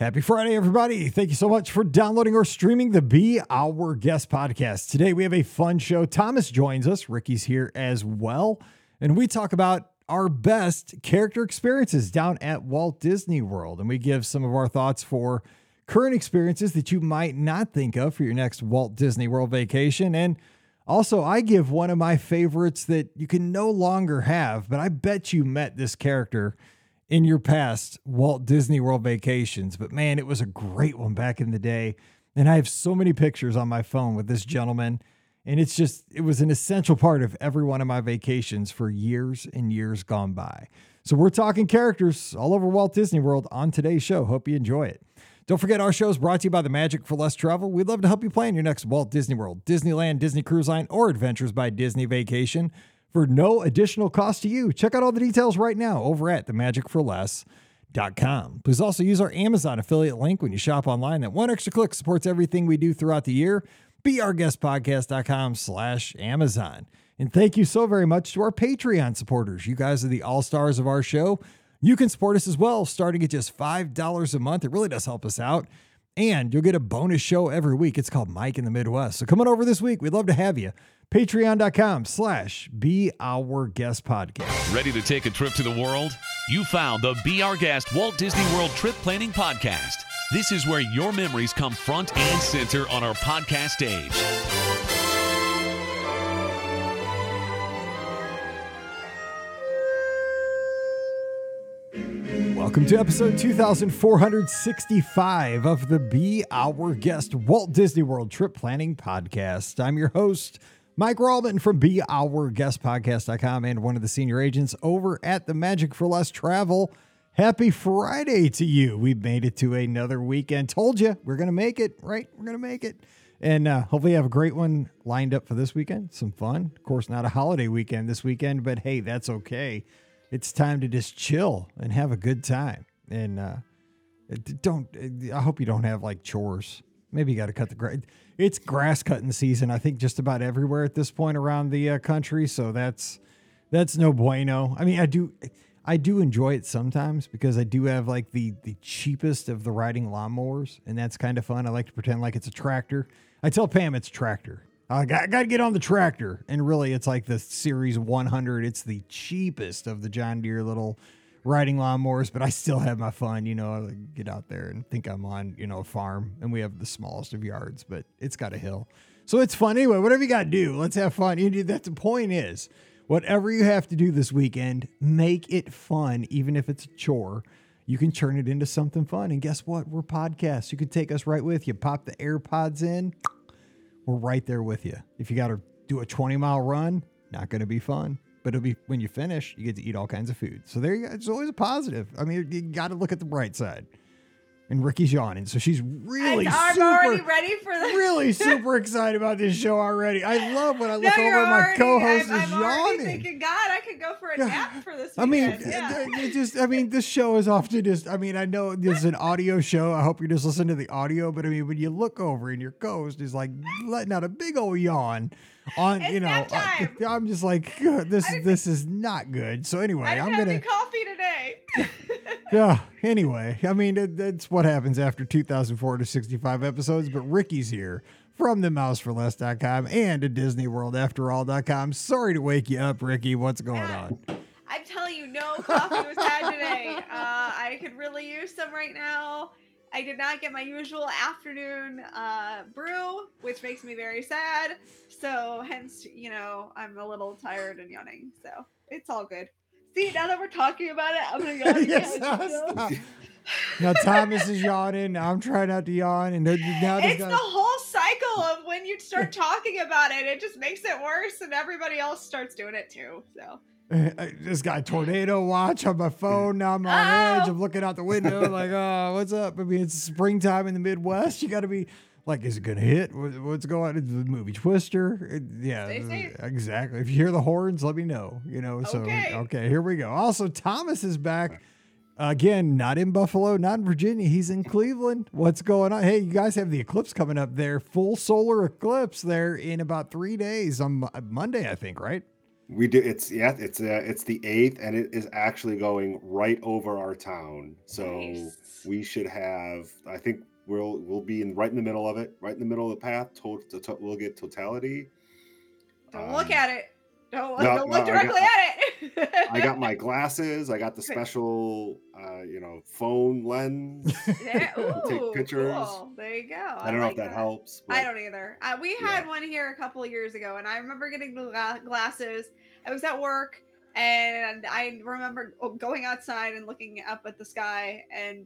Happy Friday, everybody. Thank you so much for downloading or streaming the Be Our Guest podcast. Today, we have a fun show. Thomas joins us. Ricky's here as well. And we talk about our best character experiences down at Walt Disney World. And we give some of our thoughts for current experiences that you might not think of for your next Walt Disney World vacation. And also, I give one of my favorites that you can no longer have, but I bet you met this character in your past Walt Disney World vacations. But man, it was a great one back in the day. And I have so many pictures on my phone with this gentleman. And it was an essential part of every one of my vacations for years and years gone by. So we're talking characters all over Walt Disney World on today's show. Hope you enjoy it. Don't forget, our show is brought to you by the Magic for Less Travel. We'd love to help you plan your next Walt Disney World, Disneyland, Disney Cruise Line, or Adventures by Disney vacation for no additional cost to you. Check out all the details right now over at themagicforless.com. Please also use our Amazon affiliate link when you shop online. That one extra click supports everything we do throughout the year. beourguestpodcast.com/Amazon. And thank you so very much to our Patreon supporters. You guys are the all-stars of our show. You can support us as well, starting at just $5 a month. It really does help us out. And you'll get a bonus show every week. It's called Mike in the Midwest. So come on over this week. We'd love to have you. Patreon.com/beourguestpodcast. Ready to take a trip to the world? You found the Be Our Guest Walt Disney World Trip Planning Podcast. This is where your memories come front and center on our podcast stage. Welcome to episode 2465 of the Be Our Guest Walt Disney World Trip Planning Podcast. I'm your host, Mike Rallman from beourguestpodcast.com and one of the senior agents over at the Magic for Less Travel. Happy Friday to you. We've made it to another weekend. Told you we're going to make it, right? We're going to make it. And hopefully you have a great one lined up for this weekend. Some fun. Of course, not a holiday weekend this weekend, but hey, that's okay. It's time to just chill and have a good time. And I hope you don't have like chores. Maybe you got to cut the grass. It's grass cutting season, I think, just about everywhere at this point around the country. So that's no bueno. I mean, I do enjoy it sometimes because I do have like the cheapest of the riding lawnmowers, and that's kind of fun. I like to pretend like it's a tractor. I tell Pam it's tractor. I got to get on the tractor. And really, it's like the Series 100. It's the cheapest of the John Deere little riding lawnmowers, but I still have my fun. You know, I get out there and think I'm on, a farm, and we have the smallest of yards, but it's got a hill. So it's fun. Anyway, whatever you got to do, let's have fun. That's the point is, whatever you have to do this weekend, make it fun, even if it's a chore. You can turn it into something fun. And guess what? We're podcasts. You can take us right with you. Pop the AirPods in. We're right there with you. If you got to do a 20-mile run, not going to be fun. But it'll be when you finish, you get to eat all kinds of food. So there you go. It's always a positive. I mean, you got to look at the bright side. And Ricky's yawning, so she's really I'm already ready for this. Really super excited about this show already. I love when I look over and my co-host is I'm yawning. already thinking, God, I could go for a nap for this weekend. This show is often I know this is an audio show. I hope you just listen to the audio, but I mean, when you look over and your co-host is like letting out a big old yawn on, nap time. I'm just like, this is not good. So anyway, I'm having coffee today. Yeah. Anyway, I mean, that's what happens after 2,465 episodes. But Ricky's here from themouseforless.com and at DisneyWorldAfterAll.com. Sorry to wake you up, Ricky. What's going on? I'm telling you, no coffee was had today. I could really use some right now. I did not get my usual afternoon brew, which makes me very sad. So hence, I'm a little tired and yawning. So it's all good. See, now that we're talking about it, I'm going to yawn again. Stop. Now Thomas is yawning. I'm trying not to yawn. And now it's the whole cycle of when you start talking about it. It just makes it worse, and everybody else starts doing it too. So I just got tornado watch on my phone. Now I'm on edge. I'm looking out the window like, oh, what's up? I mean, it's springtime in the Midwest. You got to be like, is it going to hit? What's going on? It's the movie Twister. Stay safe. Exactly. If you hear the horns, let me know. So, okay, here we go. Also, Thomas is back. Again, not in Buffalo, not in Virginia. He's in Cleveland. What's going on? Hey, you guys have the eclipse coming up there. Full solar eclipse there in about 3 days on Monday, I think, right? We do. It's the 8th, and it is actually going right over our town. So Nice. we should have. I think we'll be right in the middle of it, right in the middle of the path. We'll get totality. Don't look at it. Don't No, don't no, look directly at it. I got my glasses. I got the Good. special, phone lens Yeah. to take Ooh, pictures. cool. There you go. I don't know like if that helps, but I don't either. We yeah. had one here a couple of years ago, and I remember getting the glasses. I was at work, and I remember going outside and looking up at the sky, and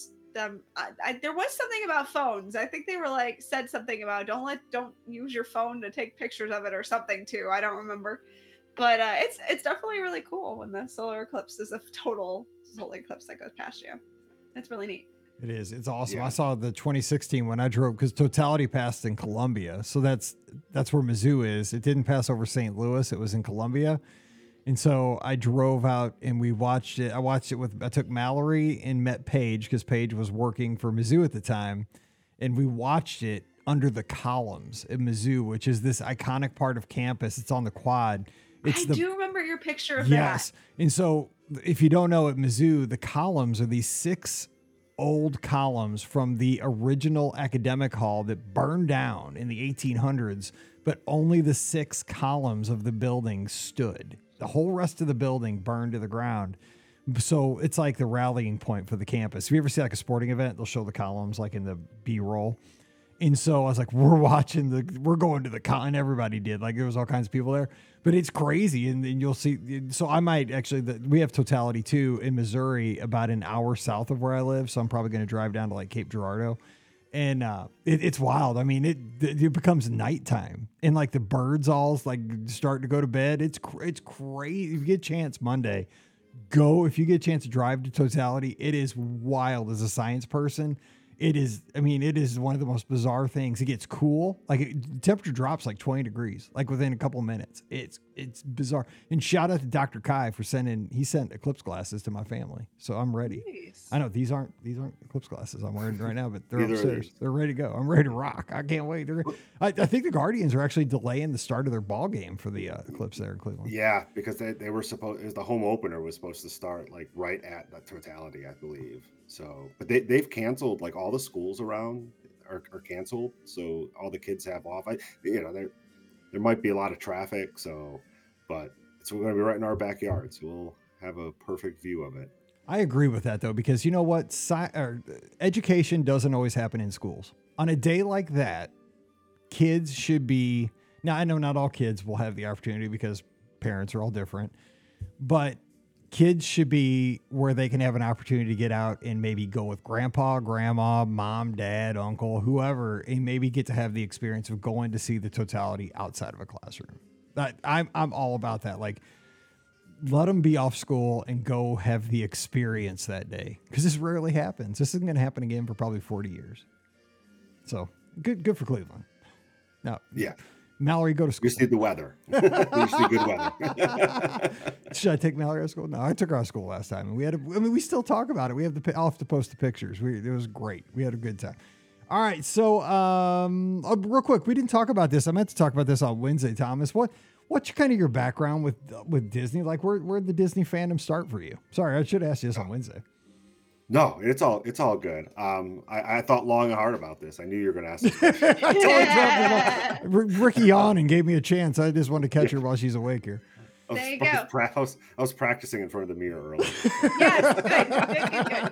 there was something about phones. I think they were like said something about don't use your phone to take pictures of it or something too. I don't remember, but it's definitely really cool when the solar eclipse is a total solar eclipse that goes past you. It's really neat. It is. It's awesome. Yeah. I saw the 2016 when I drove because Totality passed in Columbia, so that's where Mizzou is. It didn't pass over St. Louis. It was in Columbia, and so I drove out and we watched it. I took Mallory and met Paige because Paige was working for Mizzou at the time, and we watched it under the columns at Mizzou, which is this iconic part of campus. It's on the quad. I do remember your picture of Yes. that. And so if you don't know, at Mizzou, the columns are these 6 old columns from the original academic hall that burned down in the 1800s, but only the 6 columns of the building stood. The whole rest of the building burned to the ground. So it's like the rallying point for the campus. If you ever see like a sporting event, they'll show the columns like in the B-roll. And so I was like, we're going to the con. And everybody did. Like there was all kinds of people there, but it's crazy. And you'll see. So I might actually, we have Totality too in Missouri, about an hour south of where I live. So I'm probably going to drive down to like Cape Girardeau. And it's wild. I mean, it becomes nighttime and like the birds all like start to go to bed. It's crazy. If you get a chance Monday, go. If you get a chance to drive to Totality, it is wild as a science person. It is one of the most bizarre things. It gets cool. Like temperature drops like 20 degrees, like within a couple of minutes. It's bizarre. And shout out to Dr. Kai for he sent eclipse glasses to my family. So I'm ready. Nice. I know these aren't eclipse glasses I'm wearing right now, but they're Neither are upstairs. these. They're ready to go. I'm ready to rock. I can't wait. I think the Guardians are actually delaying the start of their ball game for the eclipse there in Cleveland. Yeah, because they were supposed. It was the home opener was supposed to start like right at the Totality, I believe. So, but they've canceled like all the schools around are canceled, so all the kids have off. There might be a lot of traffic, so, but it's going to be right in our backyard, so we'll have a perfect view of it. I agree with that though, because you know what? Education doesn't always happen in schools. On a day like that, kids should be. Now I know not all kids will have the opportunity because parents are all different, but kids should be where they can have an opportunity to get out and maybe go with grandpa, grandma, mom, dad, uncle, whoever, and maybe get to have the experience of going to see the Totality outside of a classroom. I'm all about that. Like, let them be off school and go have the experience that day, because this rarely happens. This isn't going to happen again for probably 40 years. So good for Cleveland. Now, Yeah. Mallory, go to We school. just need the weather. We just need good weather. Should I take Mallory out of school? No, I took her out of school last time, and we still talk about it. I'll have to post the pictures. It was great. We had a good time. All right, so real quick, we didn't talk about this. I meant to talk about this on Wednesday, Thomas. What's kind of your background with Disney? Like, where'd the Disney fandom start for you? Sorry, I should have asked you this on Wednesday. No, it's all good. I thought long and hard about this. I knew you were going to ask this question. I totally dropped it off. Ricky yawned and gave me a chance. I just wanted to catch her while she's awake here. There you go. I was practicing in front of the mirror earlier. Yes,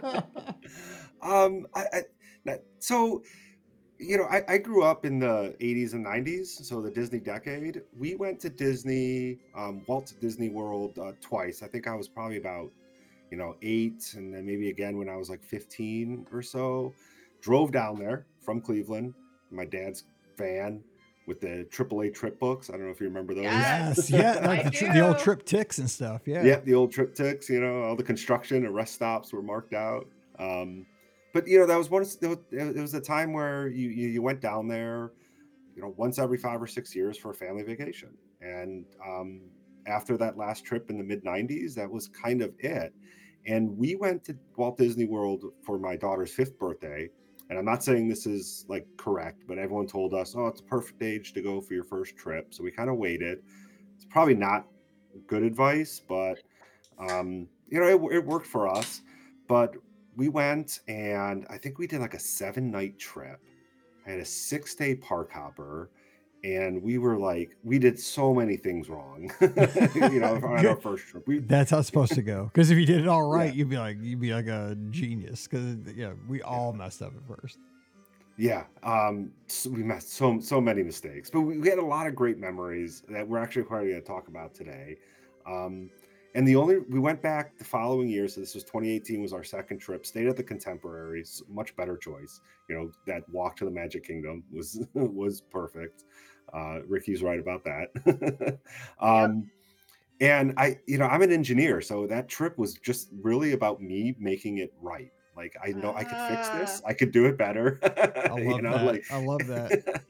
good. So, I grew up in the 80s and 90s, so the Disney decade. We went to Disney, Walt Disney World twice. I think I was probably about 8, and then maybe again when I was like 15 or so. Drove down there from Cleveland, my dad's van with the AAA trip books. I don't know if you remember those. Yes, yeah, like the old trip ticks and stuff. Yeah, yeah, the old trip ticks. All the construction and rest stops were marked out. But that was it was a time where you went down there, once every 5 or 6 years for a family vacation. And after that last trip in the mid 90s, that was kind of it. And we went to Walt Disney World for my daughter's 5th birthday. And I'm not saying this is like correct, but everyone told us, oh, it's a perfect age to go for your first trip. So we kind of waited. It's probably not good advice, but it worked for us. But we went, and I think we did like a 7-night trip. I had a 6-day park hopper, and we did so many things wrong. On our first trip. That's how it's supposed to go. Because if you did it all right, Yeah. you'd be like a genius. Because we all messed up at first. Yeah, so we made so many mistakes, but we had a lot of great memories that we're actually probably going to talk about today. Um, and we went back the following year, so this was 2018 was our second trip. Stayed at the Contemporary, much better choice. That walk to the Magic Kingdom was perfect. Ricky's right about that. um, and I'm an engineer, so that trip was just really about me making it right. Like, I know I could fix this. I could do it better. I love that. I love that.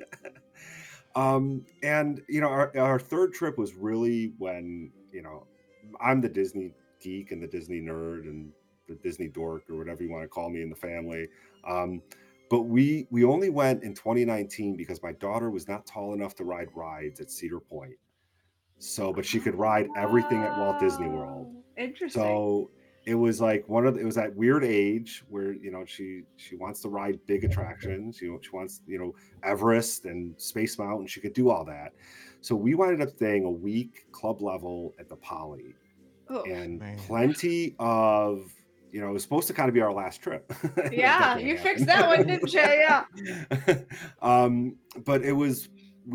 And our third trip was really when, I'm the Disney geek and the Disney nerd and the Disney dork, or whatever you want to call me in the family. But we only went in 2019 because my daughter was not tall enough to ride rides at Cedar Point. But she could ride everything at Walt Disney World. Interesting. So it was like it was that weird age where she wants to ride big attractions. She wants Everest and Space Mountain. She could do all that. So we wound up staying a week club level at the Poly, and man. plenty of it was supposed to kind of be our last trip. Yeah, you fixed that one, didn't you? Yeah. But it was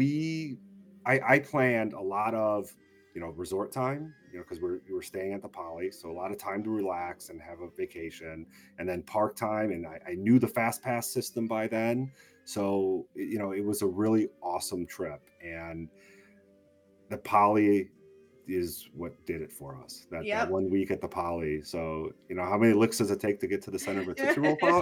I planned a lot of resort time, because we were staying at the Poly, so a lot of time to relax and have a vacation, and then park time. And I knew the fast pass system by then, so it was a really awesome trip. And the Poly is what did it for us. That 1 week at the Poly. So how many licks does it take to get to the center of a Tootsie Roll Pop?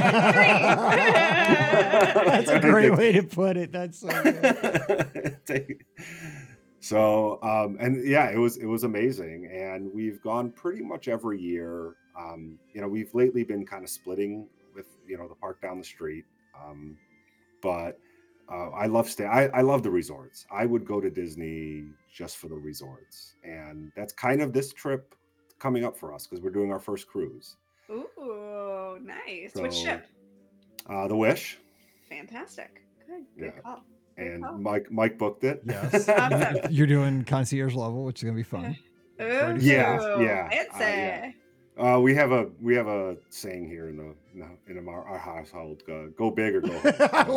That's a great way to put it. That's so good. So, and yeah, it was amazing. And we've gone pretty much every year. We've lately been kind of splitting with, the park down the street. But I love the resorts. I would go to Disney just for the resorts. And that's kind of this trip coming up for us, because we're doing our first cruise. Ooh, nice. Which ship? The Wish. Fantastic. Good call. And Mike booked it. Yes. You're doing concierge level, which is gonna be fun. Ooh, yeah. Fancy. We have a saying here in our household: go big or go home.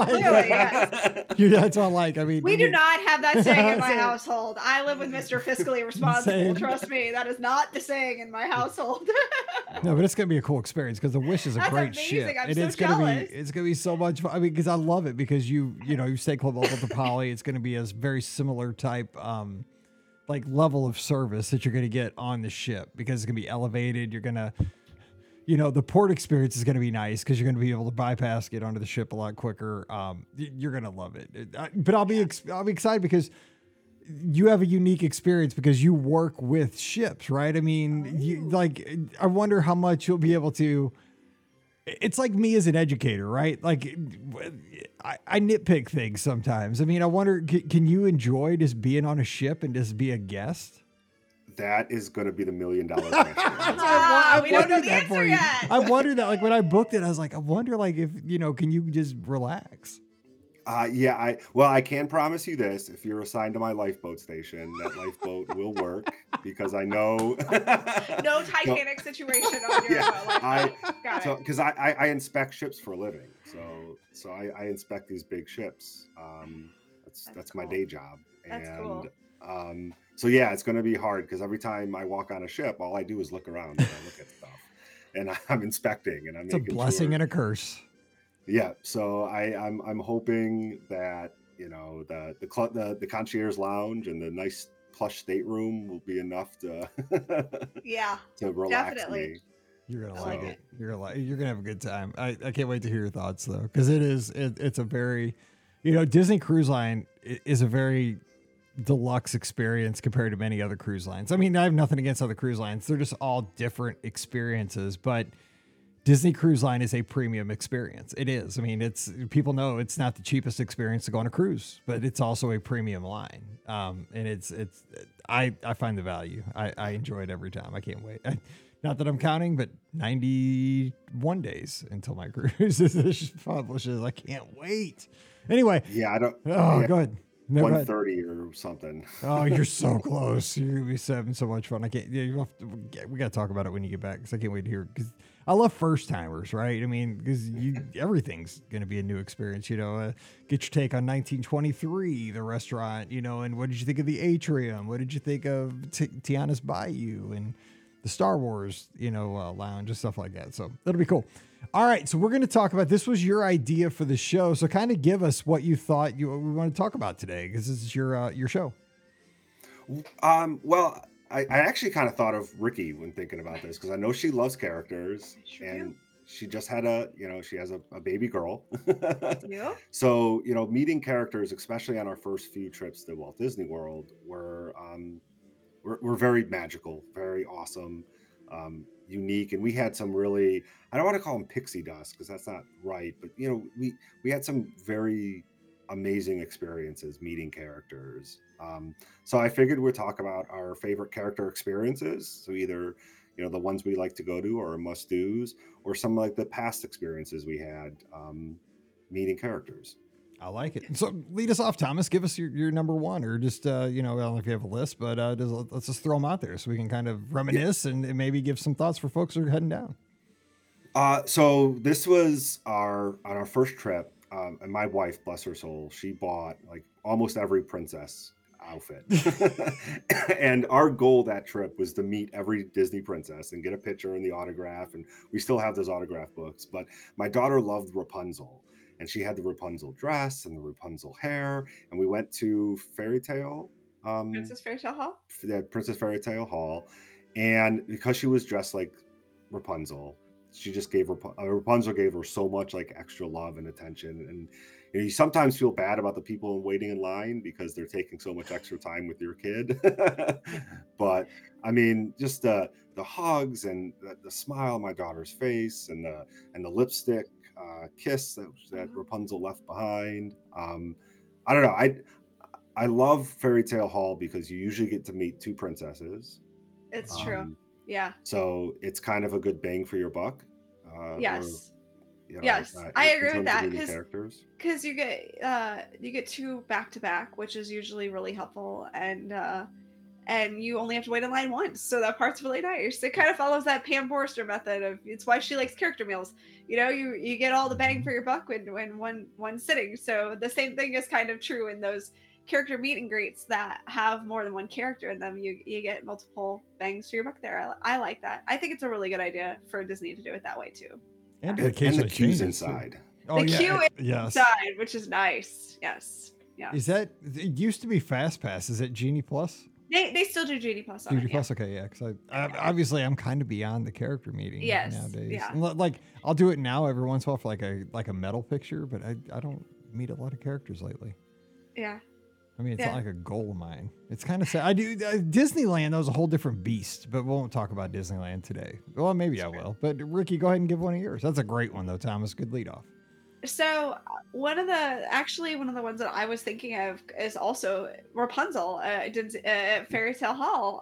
That's all. I mean, we do not have that saying in my household. I live with Mr. Fiscally Responsible. Same. Trust me, that is not the saying in my household. No, but it's gonna be a cool experience, because the Wish is a great ship, I'm and so it's gonna be so much fun. I mean, because I love it, because you stay club level at the Poly. It's gonna be a very similar type level of service that you're going to get on the ship, because it's going to be elevated. You're going to, the port experience is going to be nice, because you're going to be able to bypass, get onto the ship a lot quicker. You're going to love it. But I'll be excited, because you have a unique experience, because you work with ships, right? I mean, I wonder how much you'll be able to. It's like me as an educator, right? Like, I nitpick things sometimes. I mean, I wonder, can you enjoy just being on a ship and just be a guest? That is going to be the $1 million question. We don't know the answer yet. I wonder that, when I booked it, I was like, I wonder, if, can you just relax? I can promise you this: if you're assigned to my lifeboat station, that lifeboat will work, because I know no Titanic situation on your boat. Because I inspect ships for a living, so I inspect these big ships. That's my day job. That's cool. So yeah, it's going to be hard, because every time I walk on a ship, all I do is look around and I look at stuff, and I'm inspecting, and I'm. It's a blessing and a curse. Yeah, so I'm hoping that the concierge lounge and the nice plush stateroom will be enough to to relax definitely. me. You're gonna like it. You're gonna have a good time. I can't wait to hear your thoughts, though, because it's a very, Disney Cruise Line is a very deluxe experience compared to many other cruise lines. I mean, I have nothing against other cruise lines; they're just all different experiences, but Disney Cruise Line is a premium experience. It is. I mean, people know it's not the cheapest experience to go on a cruise, but it's also a premium line. And I find the value. I enjoy it every time. I can't wait. Not that I'm counting, but 91 days until my cruise is publishes. I can't wait. Anyway. Yeah, I don't. Oh, yeah, go ahead. No, 130 or something. Oh, you're so close. You're gonna be having so much fun. I can't. Yeah, we got to talk about it when you get back because I can't wait to hear. Because I love first timers, right? I mean, because everything's gonna be a new experience. Get your take on 1923, the restaurant. And what did you think of the atrium? What did you think of Tiana's Bayou and the Star Wars, lounge and stuff like that? So that'll be cool. All right, so we're going to talk about, this was your idea for the show, so kind of give us what you thought we want to talk about today, because this is your show. Well, I actually kind of thought of Ricky when thinking about this, because I know she loves characters, and she just had she has a baby girl. Yeah. So, meeting characters, especially on our first few trips to Walt Disney World, were very magical, very awesome. Unique, and we had some really, I don't want to call them pixie dust because that's not right, but we had some very amazing experiences meeting characters. So I figured we'd talk about our favorite character experiences, so either the ones we like to go to or must-dos, or some like the past experiences we had meeting characters. I like it. So lead us off, Thomas. Give us your number one, or just, I don't know if you have a list, but let's just throw them out there so we can kind of reminisce and maybe give some thoughts for folks who are heading down. So this was on our first trip, and my wife, bless her soul, she bought like almost every princess outfit. And our goal that trip was to meet every Disney princess and get a picture and the autograph. And we still have those autograph books, but my daughter loved Rapunzel. And she had the Rapunzel dress and the Rapunzel hair. And we went to Fairy Tale. Princess Fairy Tale Hall? Yeah, Princess Fairy Tale Hall. And because she was dressed like Rapunzel, she just gave Rapunzel gave her so much like extra love and attention. And you sometimes feel bad about the people waiting in line because they're taking so much extra time with your kid. But I mean, just the hugs and the smile on my daughter's face and the lipstick kiss that Rapunzel left behind. I don't know. I love Fairy Tale Hall because you usually get to meet two princesses. It's true. Yeah. So it's kind of a good bang for your buck. Yes. Yes, I agree with that because you get two back to back, which is usually really helpful, and you only have to wait in line once, so that part's really nice. It kind of follows that Pam Forrester method of, it's why she likes character meals. You get all the bang for your buck when one sitting. So the same thing is kind of true in those character meet and greets that have more than one character in them. You get multiple bangs for your buck there. I like that. I think it's a really good idea for Disney to do it that way too. And the queues inside. Oh, the queue inside, which is nice. Yes. Yeah. Is that, it used to be Fast Pass? Is it Genie Plus? They still do Genie Plus. Genie Plus, okay, yeah. Because obviously I'm kind of beyond the character meeting nowadays. Yeah. Like I'll do it now every once in a while for like a metal picture, but I don't meet a lot of characters lately. Yeah. I mean, it's not like a goal of mine. It's kind of sad. I do Disneyland. That was a whole different beast, but we won't talk about Disneyland today. Well, maybe I will. But Ricky, go ahead and give one of yours. That's a great one, though, Thomas. Good lead off. So one of the ones that I was thinking of is also Rapunzel at Fairy Tale Hall.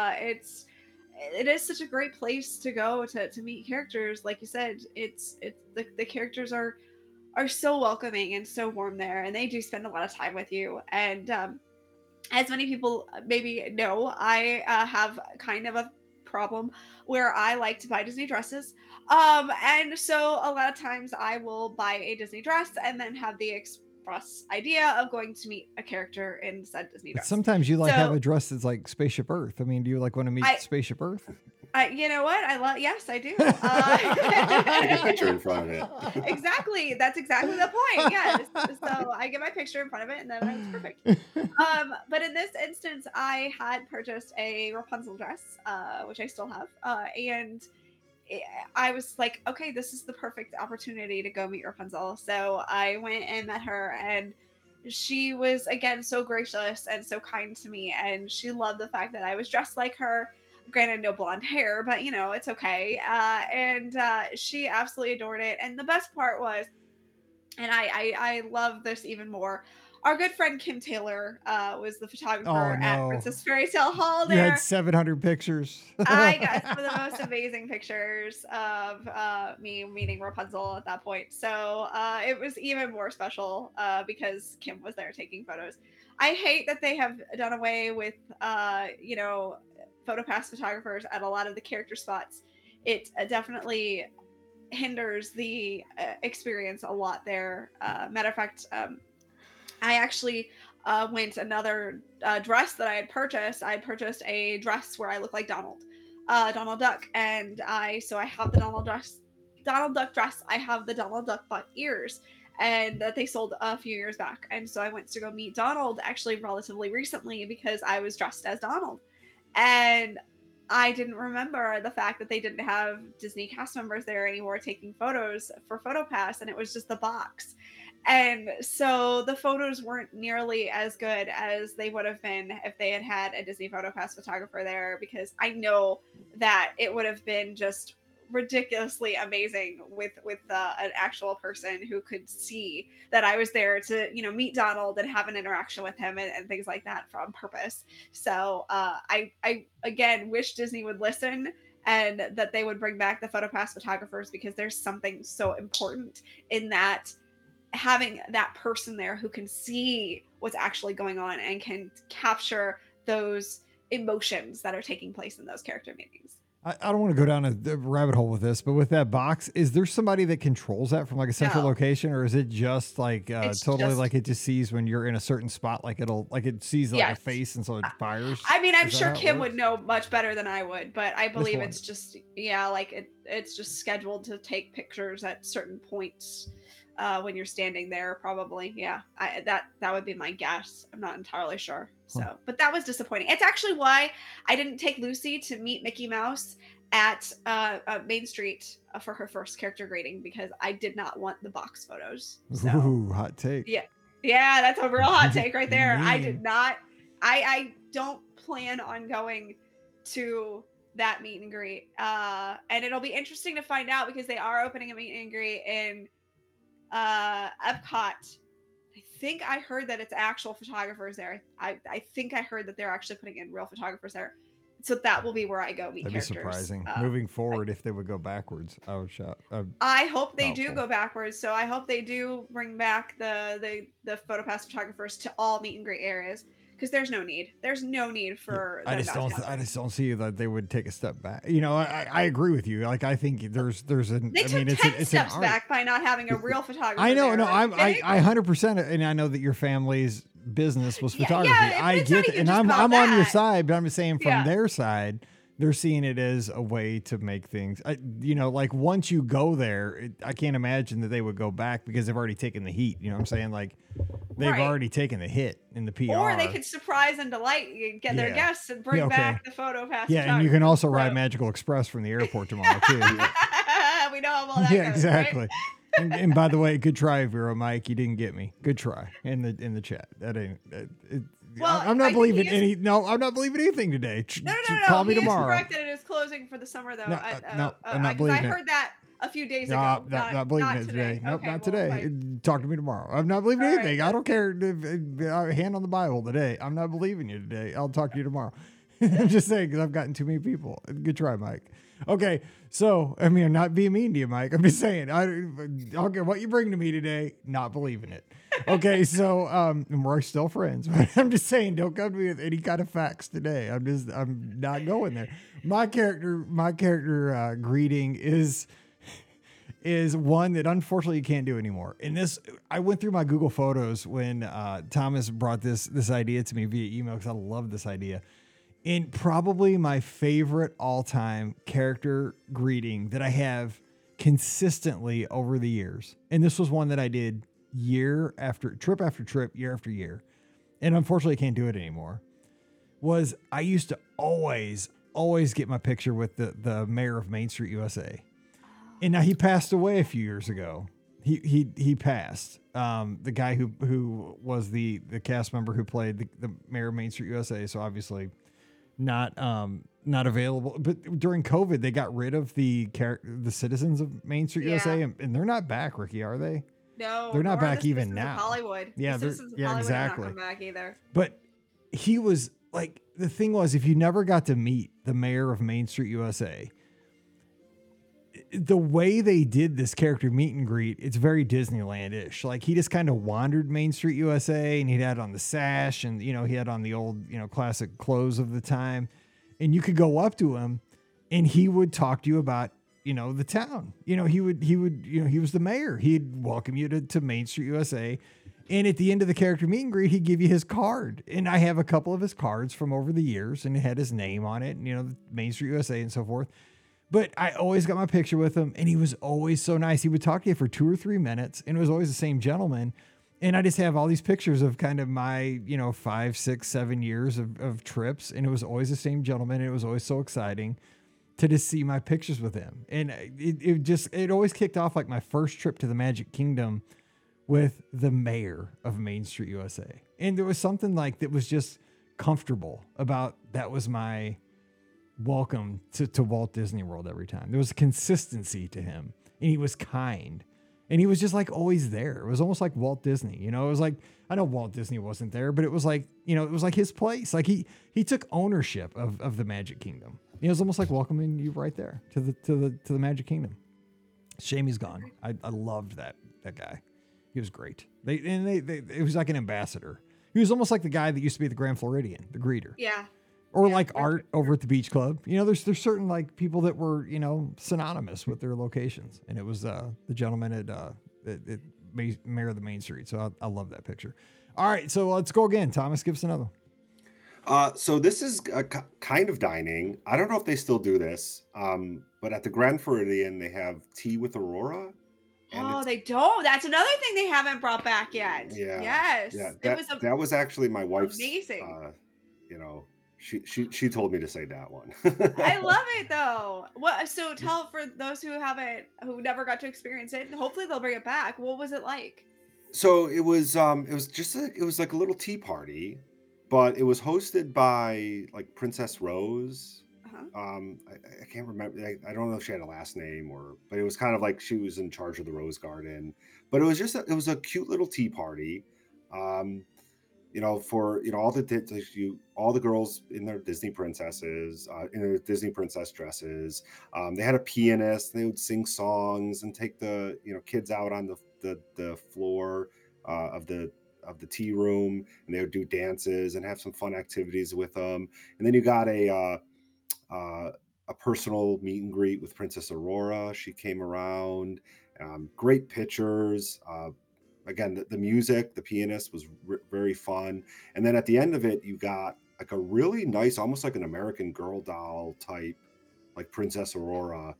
It is such a great place to go to meet characters. Like you said, it's the characters are so welcoming and so warm there, and they do spend a lot of time with you. And as many people maybe know, I have kind of a problem where I like to buy Disney dresses. And so a lot of times I will buy a Disney dress and then have the express idea of going to meet a character in said Disney dress. But sometimes you have a dress that's like Spaceship Earth. I mean, do you want to meet Spaceship Earth? You know what? Yes, I do. Take a picture in front of it. Exactly. That's exactly the point. Yes. So I get my picture in front of it and then it's perfect. But in this instance, I had purchased a Rapunzel dress, which I still have. And I was like, okay, this is the perfect opportunity to go meet Rapunzel. So I went and met her, and she was, again, so gracious and so kind to me. And she loved the fact that I was dressed like her. Granted, no blonde hair, but you know, it's okay. And she absolutely adored it. And the best part was, and I love this even more. Our good friend Kim Taylor was the photographer at no. Princess Fairy Tale Hall You had there. 700 pictures. I got some of the most amazing pictures of me meeting Rapunzel at that point. So it was even more special because Kim was there taking photos. I hate that they have done away with, you know, PhotoPass photographers at a lot of the character spots. It definitely hinders the experience a lot there. Matter of fact, I actually went another dress that I had purchased. I purchased a dress where I look like Donald Duck, and I have the Donald Duck dress. I have the Donald Duck butt ears, and that they sold a few years back. And so I went to go meet Donald actually relatively recently because I was dressed as Donald, and I didn't remember the fact that they didn't have Disney cast members there anymore taking photos for PhotoPass, and it was just the box. And so the photos weren't nearly as good as they would have been if they had had a Disney PhotoPass photographer there, because I know that it would have been just ridiculously amazing with an actual person who could see that I was there to, you know, meet Donald and have an interaction with him and things like that on purpose. So I again wish Disney would listen and that they would bring back the PhotoPass photographers, because there's something so important in that, having that person there who can see what's actually going on and can capture those emotions that are taking place in those character meetings. I don't want to go down a rabbit hole with this, but with that box, is there somebody that controls that from like a central location, or is it just like like it just sees when you're in a certain spot, like it sees like a face and so it fires? I mean, I'm sure Kim would know much better than I would, but I believe it's just, like it's just scheduled to take pictures at certain points. When you're standing there, probably. That would be my guess. I'm not entirely sure. So, but that was disappointing. It's actually why I didn't take Lucy to meet Mickey Mouse at Main Street for her first character greeting, because I did not want the box photos. So, ooh, hot take. Yeah, that's a real hot take right there. I did not. I don't plan on going to that meet and greet. And it'll be interesting to find out, because they are opening a meet and greet in Epcot. I think I heard that it's actual photographers there. I think I heard that they're actually putting in real photographers there. So that will be where I go meet characters. That'd be surprising. Moving forward, if they would go backwards, I was shocked. I hope they do go backwards. So I hope they do bring back the PhotoPass photographers to all meet and greet areas, because there's no need. There's no need for. I just don't see that they would take a step back. You know, I agree with you. Like, I think there's an. They took 10 steps back by not having a real photographer. I know. There. No, I 100%, and I know that your family's business was photography. I get it, and I'm on your side, but I'm just saying from their side, they're seeing it as a way to make things. Like once you go there, I can't imagine that they would go back, because they've already taken the heat. You know what I'm saying? Like, they've already taken the hit in the PR. Or they could surprise and delight, get their guests and bring back the PhotoPass. Yeah, and you can also ride Magical Express from the airport tomorrow too. We know how all that goes, exactly. Right? And by the way, good try, Vero Mike. You didn't get me. Good try in the chat. That ain't. Well, I'm not believing any. No, I'm not believing anything today. No. Call me tomorrow. Correct that it is closing for the summer, though. No, I'm not believing it. I heard that a few days ago. Not believing it today. Nope, not today. Talk to me tomorrow. I'm not believing anything. I don't care. Hand on the Bible today. I'm not believing you today. I'll talk to you tomorrow. I'm just saying, because I've gotten too many people. Good try, Mike. Okay, so I mean, I'm not being mean to you, Mike. I'm just saying, I don't care what you bring to me today. Not believing it. Okay, so and we're still friends, but I'm just saying, don't come to me with any kind of facts today. I'm not going there. My character greeting is one that unfortunately you can't do anymore. And this, I went through my Google Photos when Thomas brought this idea to me via email, because I love this idea. And probably my favorite all-time character greeting that I have consistently over the years, and this was one that I did year after trip, year after year, and unfortunately I can't do it anymore, was I used to always get my picture with the mayor of Main Street, USA. And now he passed away a few years ago. He passed. The guy who was the cast member who played the mayor of Main Street, USA. So obviously not not available. But during COVID, they got rid of the citizens of Main Street USA, and they're not back, Ricky, are they? No, they're not nor back the even Citizens of now. Hollywood. Yeah, the Citizens of yeah, Hollywood exactly. are not coming back either. But he was like, the thing was, if you never got to meet the mayor of Main Street USA, the way they did this character meet and greet, it's very Disneyland-ish. Like, he just kind of wandered Main Street USA, and he had on the sash, and, he had on the old, classic clothes of the time. And you could go up to him, and he would talk to you about, the town. He was the mayor. He'd welcome you to Main Street USA. And at the end of the character meet and greet, he'd give you his card. And I have a couple of his cards from over the years, and it had his name on it, and, Main Street USA and so forth. But I always got my picture with him, and he was always so nice. He would talk to you for 2 or 3 minutes, and it was always the same gentleman. And I just have all these pictures of kind of my, 5, 6, 7 years of trips, and it was always the same gentleman. And it was always so exciting to just see my pictures with him. And it always kicked off like my first trip to the Magic Kingdom with the mayor of Main Street USA. And there was something like that was just comfortable about that was my welcome to Walt Disney World every time. There was a consistency to him, and he was kind, and he was just like always there. It was almost like Walt Disney, it was like, I know Walt Disney wasn't there, but it was like, it was like his place. Like he took ownership of the Magic Kingdom. It was almost like welcoming you right there to the Magic Kingdom. Shame he's gone. I loved that guy. He was great. It was like an ambassador. He was almost like the guy that used to be at the Grand Floridian, the greeter. Yeah. Or like Art over at the Beach Club. There's certain like people that were, synonymous with their locations. And it was the gentleman at Mayor of the Main Street. So I love that picture. All right, so let's go again. Thomas, give us another. So this is a kind of dining. I don't know if they still do this, but at the Grand Floridian, they have tea with Aurora. Oh, they don't. That's another thing they haven't brought back yet. Yeah. Yes. Yeah. That was actually my wife's. Amazing. She told me to say that one. I love it though. So tell for those who never got to experience it, and hopefully they'll bring it back. What was it like? So it was like a little tea party, but it was hosted by like Princess Rose. I can't remember. I don't know if she had a last name but it was kind of like she was in charge of the Rose Garden. But it was it was a cute little tea party. For all the girls in their Disney princesses, in their Disney princess dresses. They had a pianist. They would sing songs and take the kids out on the floor of the tea room, and they would do dances and have some fun activities with them. And then you got a personal meet and greet with Princess Aurora. She came around. Great pictures. Again, the music, the pianist was very fun. And then at the end of it, you got like a really nice, almost like an American Girl doll type, like Princess Aurora.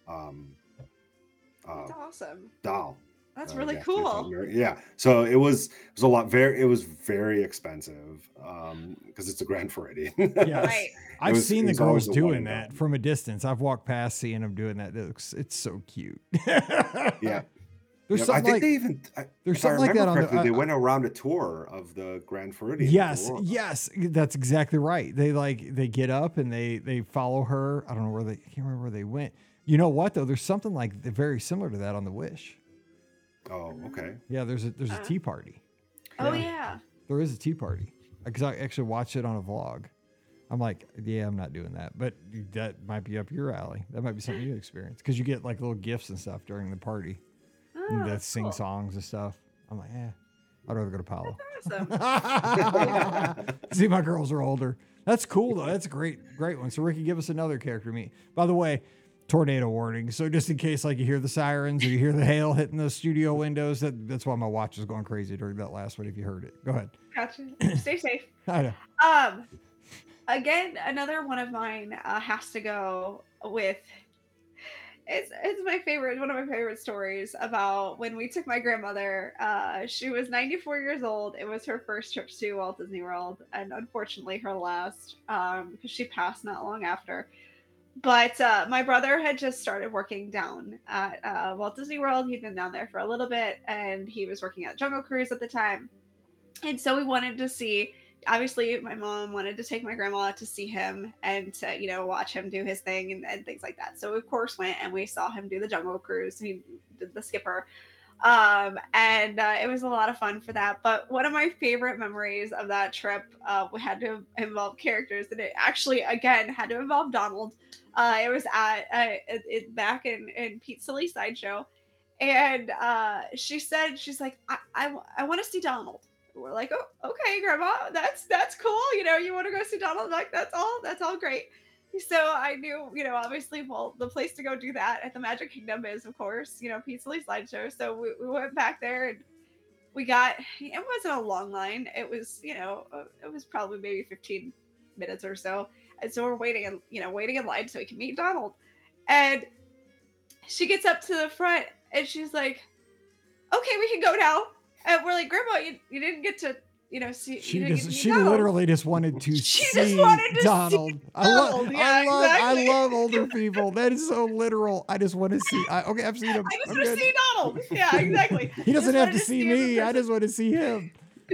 That's awesome. Doll. That's really cool. Yeah. So it was very expensive because it's a Grand Floridian. Yeah. Right. I've seen the girls doing that from a distance. I've walked past seeing them doing that. It's so cute. Yeah. There's I something think like they even. there's if I something like that remember on they went around a tour of the Grand Floridian. Yes, that's exactly right. They get up and they follow her. I don't know I can't remember where they went. You know what though? There's something like very similar to that on the Wish. Oh, okay. Yeah, there's a tea party. Oh yeah. There is a tea party because I actually watched it on a vlog. I'm like, yeah, I'm not doing that, but that might be up your alley. That might be something you experience because you get like little gifts and stuff during the party. That sing songs and stuff. I'm like, I'd rather go to Palo. Awesome. See, my girls are older. That's cool though. That's a great one. So Ricky, give us another character meet. By the way, tornado warning. So just in case like you hear the sirens or you hear the hail hitting the studio windows, that's why my watch was going crazy during that last one. If you heard it, go ahead. Gotcha. Stay safe. I know. Again, another one of mine has to go with. It's my favorite, one of my favorite stories about when we took my grandmother. She was 94 years old. It was her first trip to Walt Disney World, and unfortunately her last, because she passed not long after. But my brother had just started working down at Walt Disney World. He'd been down there for a little bit, and he was working at Jungle Cruise at the time. And so we wanted to see obviously my mom wanted to take my grandma to see him and to, watch him do his thing and things like that. So we of course went and we saw him do the Jungle Cruise. He did the Skipper. And it was a lot of fun for that. But one of my favorite memories of that trip had to involve characters, and it actually again had to involve Donald. It was at back in Pete Silly Sideshow, and she's like, I want to see Donald. We're like, oh, okay, Grandma, that's cool. You want to go see Donald? Like, that's all great. So I knew, obviously, well, the place to go do that at the Magic Kingdom is, of course, Pete Silly Slideshow. So we went back there and it wasn't a long line. It was, it was probably maybe 15 minutes or so. And so we're waiting in line so we can meet Donald. And she gets up to the front and she's like, okay, we can go now. And we're like, Grandma, you didn't get to, see. She literally just wanted to see Donald. I love older people. That is so literal. I just want to see. Okay, I've seen him. I just want to see Donald. Yeah, exactly. He doesn't have to see me. I just want to see him.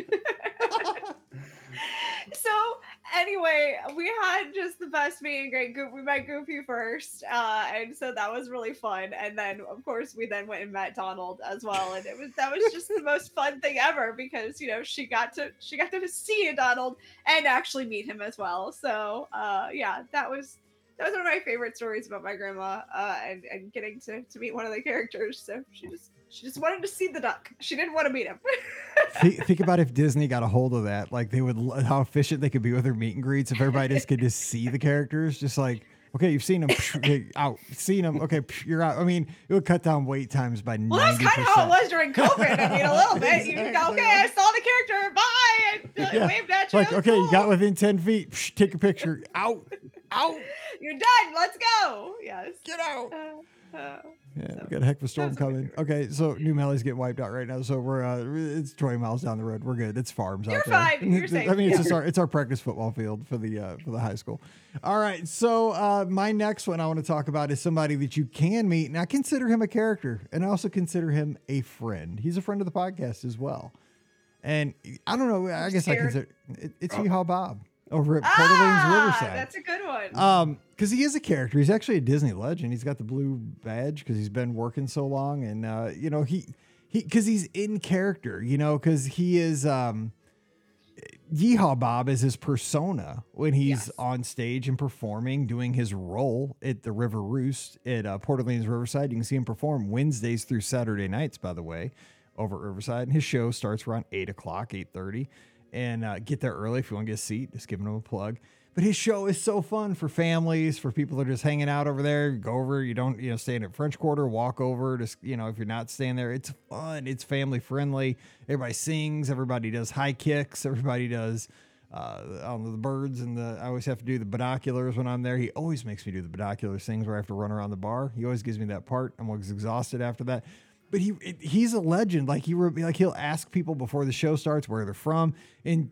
So anyway, we had just the best meet and greet. We met Goofy first, and so that was really fun. And then, of course, we then went and met Donald as well, and that was just the most fun thing ever because she got to see Donald and actually meet him as well. So yeah, that was one of my favorite stories about my grandma, and getting to meet one of the characters. So she just wanted to see the duck. She didn't want to meet him. Think about if Disney got a hold of that, like how efficient they could be with their meet and greets if everybody just could just see the characters, just like, okay, you've seen them, okay, out, seen them, okay, you're out. I mean, it would cut down wait times by 90%. Well, that's kind of how it was during COVID. I mean, a little bit. You go, okay, I saw the character, bye, and waved at you. Like, okay, you got within 10 feet, take a picture, out. You're done. Let's go. Yes. Get out. Yeah, we got a heck of a storm coming. Okay, so New Melly's getting wiped out right now. So we're it's 20 miles down the road. We're good. It's farms out there. You're fine. You're safe. I mean, it's our practice football field for the high school. All right. So my next one I want to talk about is somebody that you can meet, and I consider him a character, and I also consider him a friend. He's a friend of the podcast as well. And I don't know. I guess I consider it's Yeehaw Bob over at Port Orleans Riverside. That's a good one. Because he is a character. He's actually a Disney legend. He's got the blue badge because he's been working so long, and because he's in character, because he is Yeehaw Bob is his persona when he's on stage and performing, doing his role at the River Roost at Port Orleans Riverside. You can see him perform Wednesdays through Saturday nights, by the way, over at Riverside. And his show starts around 8 o'clock, 8:30. And get there early if you want to get a seat. Just giving him a plug. But his show is so fun for families, for people that are just hanging out over there. Go over. You don't, stay in at French Quarter. Walk over. Just, if you're not staying there, it's fun. It's family friendly. Everybody sings. Everybody does high kicks. Everybody does the birds and I always have to do the binoculars when I'm there. He always makes me do the binoculars things where I have to run around the bar. He always gives me that part. I'm always exhausted after that. But he's a legend. Like he'll ask people before the show starts where they're from, and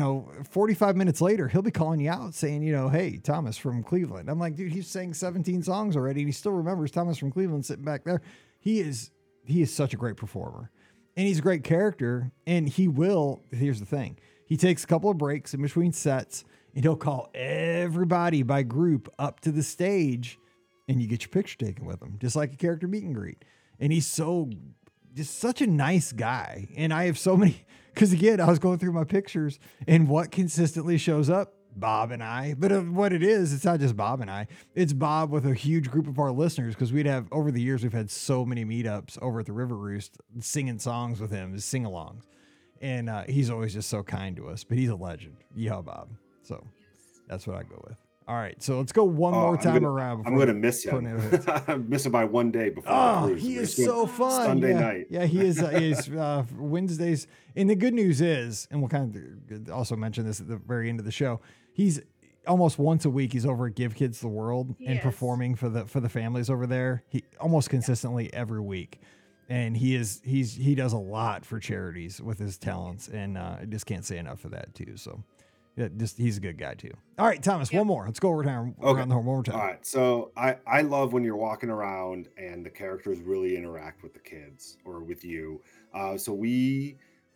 45 minutes later he'll be calling you out saying, hey, Thomas from Cleveland. I'm like, dude, he's sang 17 songs already, and he still remembers Thomas from Cleveland sitting back there. He is such a great performer, and he's a great character. And here's the thing: he takes a couple of breaks in between sets, and he'll call everybody by group up to the stage, and you get your picture taken with him, just like a character meet and greet. And he's just such a nice guy. And I have so many, because again, I was going through my pictures, and what consistently shows up, Bob and I. But what it is, it's not just Bob and I. It's Bob with a huge group of our listeners, because over the years, we've had so many meetups over at the River Roost, singing songs with him, sing-alongs. And he's always just so kind to us. But he's a legend. Yeehaw, Bob. So that's what I go with. All right, so let's go one more time around. I'm going to miss him. I'm missing by one day before the cruise. He is so fun. Sunday night. Yeah, he is Wednesdays. And the good news is, and we'll kind of also mention this at the very end of the show, he's almost once a week he's over at Give Kids the World performing for the families over there. He almost consistently every week. And he does a lot for charities with his talents, and I just can't say enough for that too. So he's a good guy too. All right, Thomas, one more. Let's go around the horn one more time. All right. So I love when you're walking around and the characters really interact with the kids or with you. So we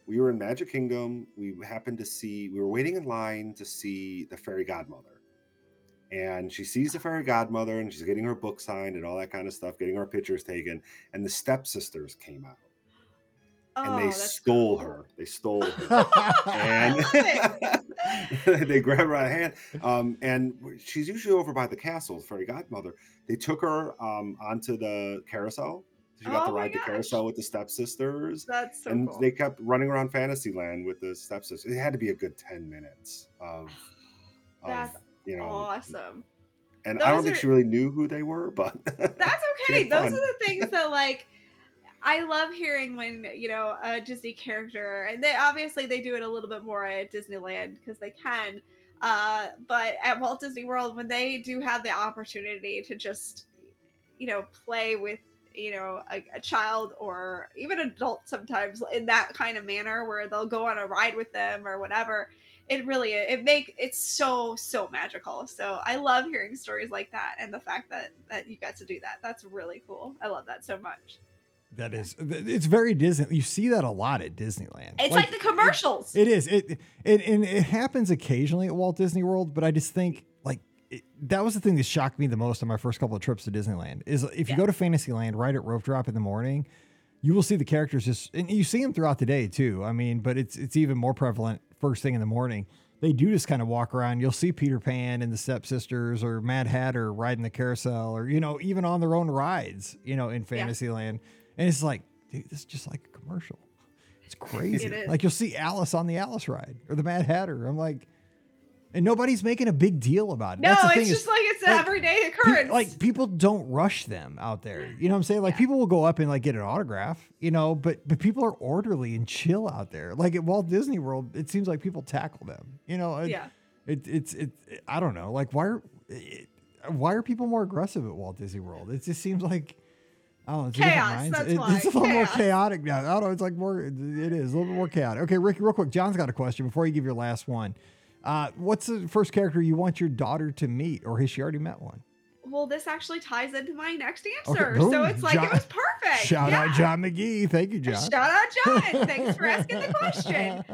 We were in Magic Kingdom. We were waiting in line to see the fairy godmother. And she sees the fairy godmother and she's getting her book signed and all that kind of stuff, getting her pictures taken. And the stepsisters came out and they Oh, that's stole cool. her. They stole her. And I love they grabbed her by the hand. And she's usually over by the castle, the fairy godmother. They took her onto the carousel. She got to Oh my ride the gosh. carousel with the stepsisters. That's so And cool. they kept running around Fantasyland with the stepsisters. It had to be a good 10 minutes of That's you know, awesome. and I don't Those think are she really knew who they were, but that's she okay. had Those are fun. the things that like I love hearing when, you know, a Disney character, and they obviously they do it a little bit more at Disneyland because they can. But at Walt Disney World, when they do have the opportunity to just, you know, play with, you know, a child or even adult sometimes in that kind of manner where they'll go on a ride with them or whatever, it's so magical. So I love hearing stories like that, and the fact that you got to do that, that's really cool. I love that so much. That is, it's very Disney. You see that a lot at Disneyland. It's like the commercials. It is. And it happens occasionally at Walt Disney World, but I just think like that was the thing that shocked me the most on my first couple of trips to Disneyland is if you go to Fantasyland right at Rope Drop in the morning, you will see the characters just, and you see them throughout the day too. I mean, but it's even more prevalent first thing in the morning. They do just kind of walk around. You'll see Peter Pan and the stepsisters or Mad Hatter riding the carousel or, you know, even on their own rides, you know, in Fantasyland. And it's like, dude, this is just like a commercial. It's crazy. It is. Like you'll see Alice on the Alice ride or the Mad Hatter. I'm like, and nobody's making a big deal about it. No, That's the it's thing just like it's an everyday occurrence. like people don't rush them out there. You know what I'm saying? Like people will go up and like get an autograph, you know, but people are orderly and chill out there. Like at Walt Disney World, it seems like people tackle them, you know? It's I don't know. Like why are people more aggressive at Walt Disney World? It just seems like, I don't know, it's Chaos, that's why. It's a little more Chaos. chaotic now. I don't know. It's like more, it is a little bit more chaotic. Okay, Ricky, real quick. John's got a question before you give your last one. What's the first character you want your daughter to meet, or has she already met one? Well, this actually ties into my next answer. Okay, boom. So it's like John- it was perfect. Shout Yeah. out John McGee. Thank you, John. Shout out John. Thanks for asking the question.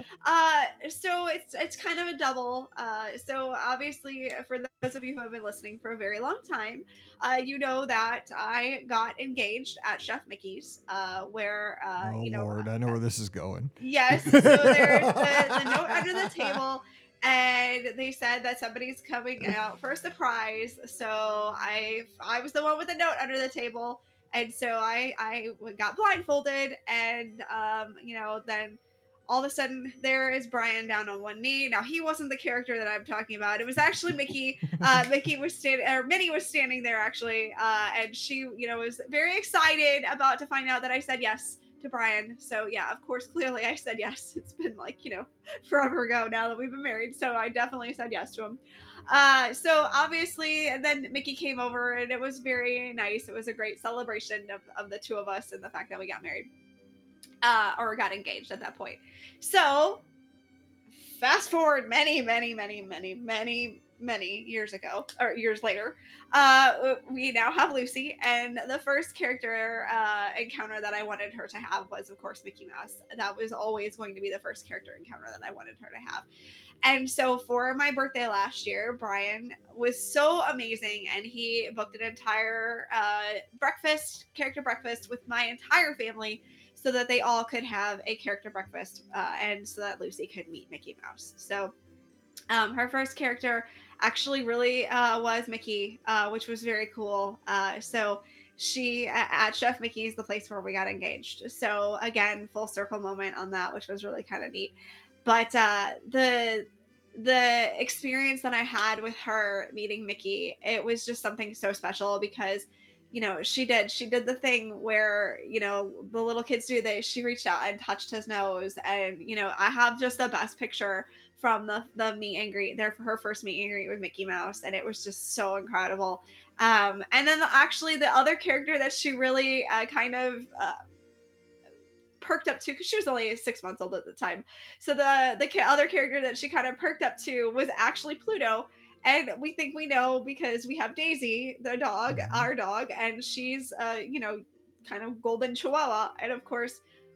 So it's kind of a double. So obviously for those of you who have been listening for a very long time, you know that I got engaged at Chef Mickey's, where Oh you know, Lord, I know where this is going. yes. So there's the note under the table, and they said that somebody's coming out for a surprise. So I was the one with the note under the table, and so I got blindfolded, and you know, then all of a sudden there is Brian down on one knee. Now he wasn't the character that I'm talking about. It was actually Mickey. Minnie was standing there actually, and she, you know, was very excited about to find out that I said yes to Brian. So yeah, of course, clearly I said yes. It's been like, you know, forever ago now that we've been married. So I definitely said yes to him. So obviously, and then Mickey came over and it was very nice. It was a great celebration of the two of us and the fact that we got married, or got engaged at that point. So fast forward many years ago, or years later, we now have Lucy, and the first character encounter that I wanted her to have was, of course, Mickey Mouse. That was always going to be the first character encounter that I wanted her to have. And so for my birthday last year, Brian was so amazing, and he booked an entire character breakfast with my entire family, so that they all could have a character breakfast, and so that Lucy could meet Mickey Mouse. So her first character actually really was Mickey, which was very cool. So she at Chef Mickey's, the place where we got engaged. So again, full circle moment on that, which was really kind of neat. But the experience that I had with her meeting Mickey, it was just something so special because, you know, she did the thing where, you know, the little kids do. She reached out and touched his nose, and, you know, I have just the best picture from the meet and greet, her first meet and greet with Mickey Mouse, and it was just so incredible. And then actually the other character that she really kind of perked up to, because she was only 6 months old at the time, so the other character that she kind of perked up to was actually Pluto. And we think we know because we have Daisy, the dog, our dog, and she's you know, kind of golden chihuahua. And of course,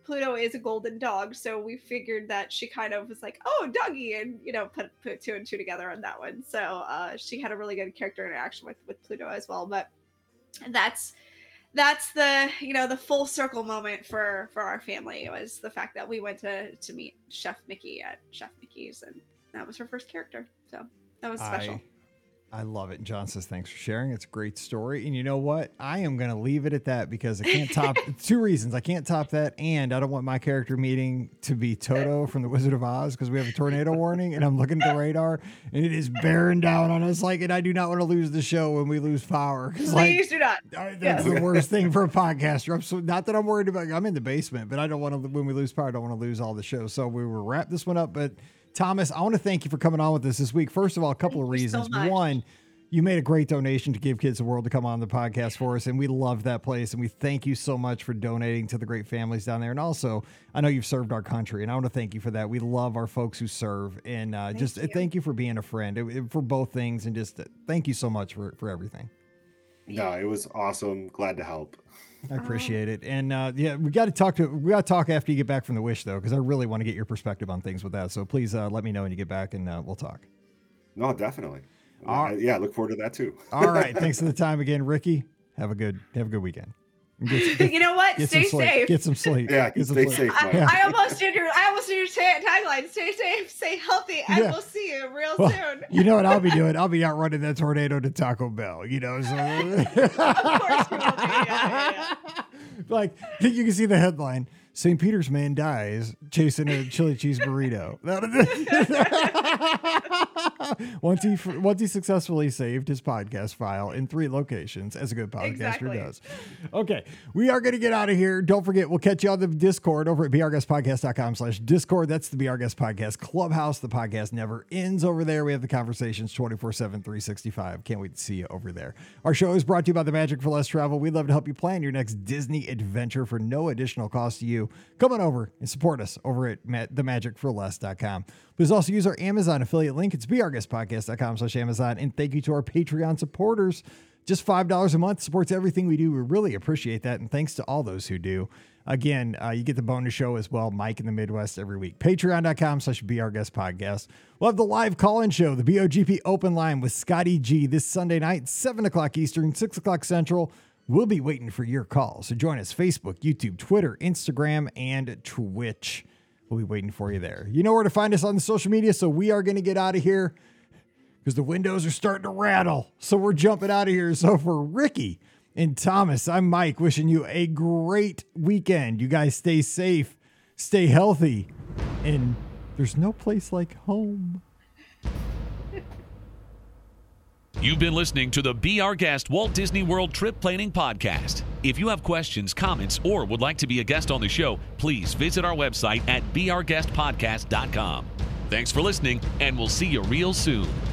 Pluto is a golden dog, so we figured that she kind of was like, oh, doggy, and put two and two together on that one. So she had a really good character interaction with Pluto as well. But that's the the full circle moment for our family. It was the fact that we went to meet Chef Mickey at Chef Mickey's, and that was her first character. So that was special. I love it. And John says, thanks for sharing. It's a great story. And you know what? I am going to leave it at that because I can't top two reasons. I can't top that. And I don't want my character meeting to be Toto from The Wizard of Oz because we have a tornado warning and I'm looking at the radar and it is bearing down on us. And I do not want to lose the show when we lose power. Please do not. That's the worst thing for a podcaster. Not that I'm worried about, I'm in the basement, but I don't want to, when we lose power, I don't want to lose all the show. So we will wrap this one up, but Thomas, I want to thank you for coming on with us this week. First of all, a couple of reasons. So one, you made a great donation to Give Kids the World to come on the podcast for us, and we love that place, and we thank you so much for donating to the great families down there. And also, I know you've served our country, and I want to thank you for that. We love our folks who serve, and thank you for being a friend for both things, and just thank you so much for everything. No, it was awesome. Glad to help. I appreciate it. And we got to talk after you get back from the Wish, though, because I really want to get your perspective on things with that. So please let me know when you get back, and we'll talk. No, definitely. Yeah, look forward to that too. All right. Thanks for the time again, Ricky. Have a good weekend. You know what? Stay safe. Get some sleep. Yeah, stay safe. I almost did your tagline. Stay safe, stay healthy, and we'll see you real soon. You know what I'll be doing? I'll be out running that tornado to Taco Bell. So. Of course we will do. Yeah. Like, you can see the headline: St. Peter's man dies chasing a chili cheese burrito. Once he successfully saved his podcast file in 3 locations, as a good podcaster does. Okay, we are going to get out of here. Don't forget, we'll catch you on the Discord over at BRGuestPodcast.com/Discord. That's the BR Guest Podcast Clubhouse. The podcast never ends over there. We have the conversations 24/7, 365. Can't wait to see you over there. Our show is brought to you by The Magic for Less Travel. We'd love to help you plan your next Disney adventure for no additional cost to you. Come on over and support us over at themagicforless.com. Please also use our Amazon affiliate link. It's brguestpodcast.com/Amazon. And thank you to our Patreon supporters. Just $5 a month supports everything we do. We really appreciate that. And thanks to all those who do. Again, you get the bonus show as well, Mike in the Midwest every week. Patreon.com/BRGuestPodcast. We'll have the live call-in show, the BOGP Open Line with Scotty G this Sunday night, 7 o'clock Eastern, 6 o'clock Central. We'll be waiting for your call. So join us, Facebook, YouTube, Twitter, Instagram, and Twitch. We'll be waiting for you there. You know where to find us on the social media, so we are going to get out of here because the windows are starting to rattle. So we're jumping out of here. So for Ricky and Thomas, I'm Mike, wishing you a great weekend. You guys stay safe, stay healthy, and there's no place like home. You've been listening to the Be Our Guest Walt Disney World Trip Planning Podcast. If you have questions, comments, or would like to be a guest on the show, please visit our website at beourguestpodcast.com. Thanks for listening, and we'll see you real soon.